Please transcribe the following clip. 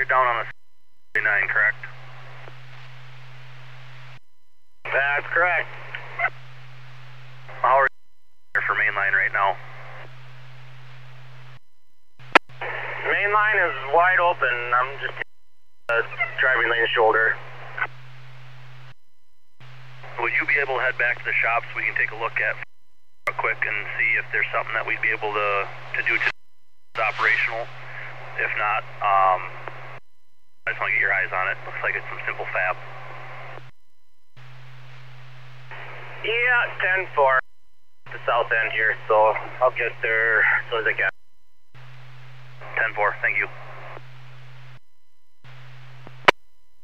down on the 39, correct? That's correct. How are you for mainline right now? Main line is wide open. I'm just driving lane shoulder. Would you be able to head back to the shop so we can take a look at quick and see if there's something that we'd be able to do to operational? If not, I just want to get your eyes on it. Looks like it's some simple fab. Yeah, 10-4. The south end here, so I'll get there as soon as I can. 10-4, thank you.